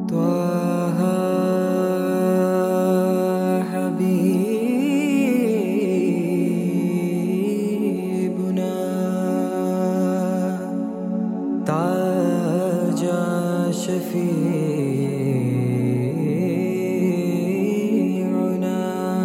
طه حبيبنا تعال شفيعنا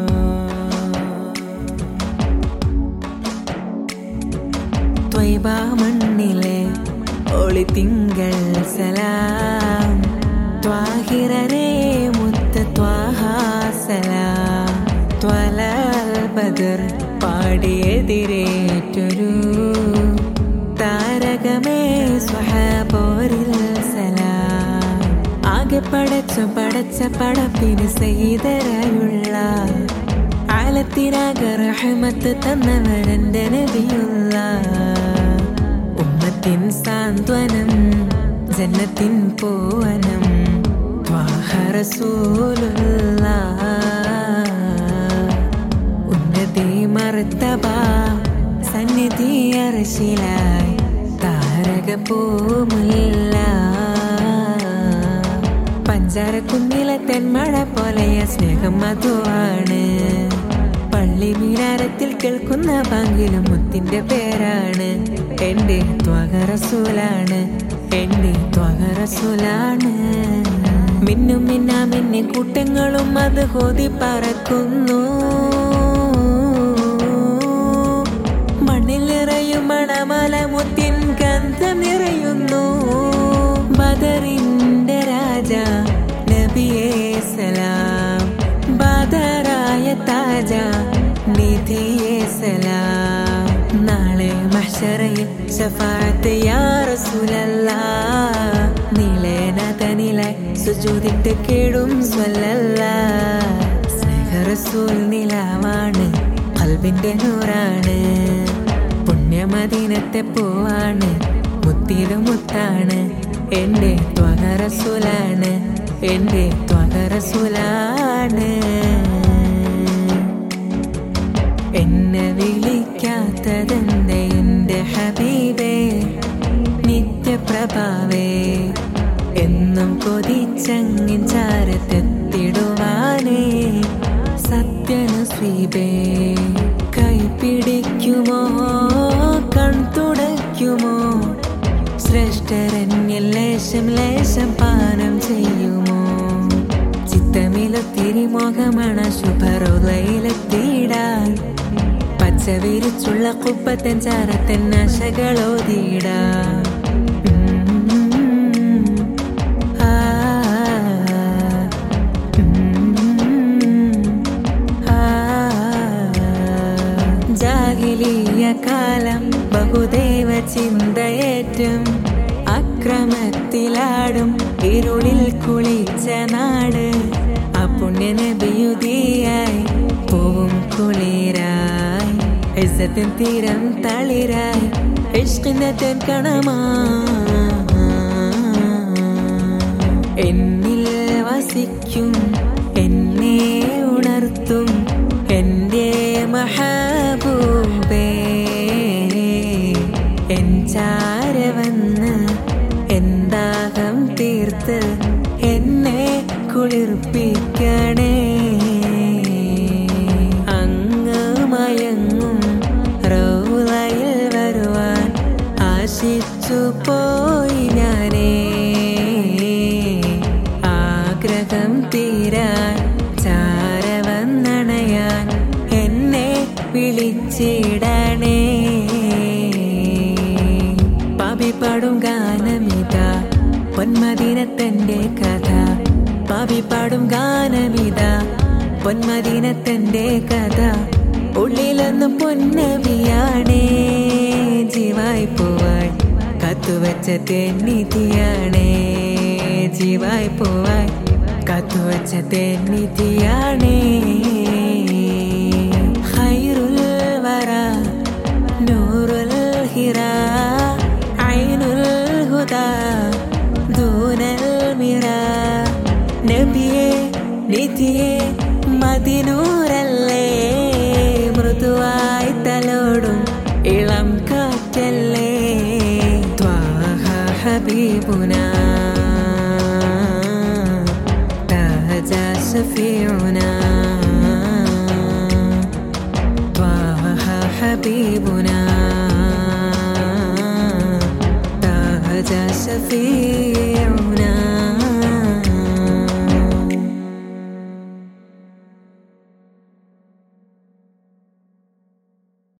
ത്വയ്ബാ മണ്ണിലെ ഒളിത്തിങ്കൾ സലാം ത്വാഹിറരേ മുത്ത് ത്വാഹാ സലാം ത്വലൽ ബദർ പാടിയെതിരേറ്റൊരു താരകമേ സ്വഹാബോരിൽ സലാം ആകെ പടച്ച പടപ്പിന് സയ്യിദരായുള്ള ആലത്തിനാകെ റഹ്മത്ത് തന്നവരെന്റെ നബിയുള്ള ഉമ്മത്തിൻ സാന്ത്വനം ജന്നത്തിൻ പൂവനം ത്വാഹ റസൂലുള്ളാഹ് ഉന്നതി മർത്തബ സന്നിധി അർശിലായി താരക പൂമുല്ല പഞ്ചാരക്കുന്നിലെ തെന്മഴ പോലെയ സ്നേഹം മധുവാണ് പള്ളി മിനാരത്തിൽ കേൾക്കുന്ന ബാങ്കിലും മുത്തിന്റെ പേരാണ് എന്റെ ത്വഹ റസൂലാണ് എന്റെ ത്വഹ റസൂലാണ് മിന്നും മിന്നാമിന്നെ കൂട്ടങ്ങളും അത് ഹോതി പറക്കുന്നു മണ്ണിൽ നിറയും മണമല മുത്തിൻ ഗന്ധം നിറയുന്നു ബദറിന്റെ രാജ നബിയേ സലാം ബദറായ താജ നിധിയേ സലാം നാളെ മഹ്ശറയിൽ ശഫാഅത്ത് യാ റസൂലല്ലാഹ് നിലനതനിലായി സുജൂദിട്ട് കേടും സ്വല്ലല്ലാഹ് സ്നേഹ റസൂൽ നിലാവാണ് ഖൽബിന്റെ നൂറാണ് പുണ്യമദീനത്തെ പൂവാണ് മുത്തിലും മുത്താണ് എന്റെ ത്വഹ റസൂലാണ് എന്റെ ത്വഹ റസൂലാണ് എന്നെ വിളിക്കാത്തതെന്റെ എന്റെ ഹബീബേ നിത്യപ്രഭാവേ എന്നും കൊതിച്ചങ്ങിൻ ചാരത്തെത്തിടുവാനേ സത്യനസീബേ കൈപിടിക്കുമോ കൺതുടയ്ക്കുമോ ശ്രേഷ്ഠരന്യൽ ലേശം ലേശം പാനം ചെയ്യുമോ ചിത്തമിലൊത്തിരി മോഹമണ ശുഭറോലയിലെത്തിയിടാൻ പച്ച വിരിച്ചുള്ള കുപ്പത്തൻ ചാരത്തൻ ആശകളോതിയിടാം ജാഹിലിയ കാലം ബഹുദൈവ ചിന്തയേറ്റും അക്രമത്തിലാടും ഇരുളിൽ കുളിച്ച നാട് ആ പുണ്യ നബിയുദിയായി പൂവും കുളിരായി ഇസ്സത്തിൻ തീരം തളിരായി ഇഷ്കിന്റെ തെൻകണമാ എന്നിൽ വസിക്കും എന്നെ ഉണർത്തും എന്റെ മഹബൂബേ എൻ ചാരവന്ന് എന്താകം തീർത്ത് എന്നെ കുളിർപ്പിക്കണേ അങ്ങ് മയങ്ങും റൗളയിൽ വരുവാൻ ആശിച്ചു പോയി ഞാനേ ആഗ്രഹം തീരാൻ ചാരവന്നണയാൻ എന്നെ വിളിച്ചിടണേ പാപിപ്പാടും ഗാനമിതാ പൊന്മദീനത്തന്റെ കഥ പാപിപ്പാടും ഗാനമിതാ പൊന്മദീനത്തന്റെ കഥ ഉള്ളിലൊന്നും പൊന്നവിയാണേ ജീവായി പോവാൻ കത്തുവച്ച തെന്നിധിയാണേ ജീവായി പോവാൻ കത്തുവച്ച തെന്നിധിയാണേ ഖൈറുൽ വറ നൂറുൽ ഹിറാ ഐനുൽ ഹുദാ ദൂനൽ മിറാ നബിയേ നിധിയേ മദിനൂറല്ലേ മൃദുവായി തലോടും ഇളം കാറ്റല്ലേ ത്വാഹ ഹബീബുനാ شفيعنا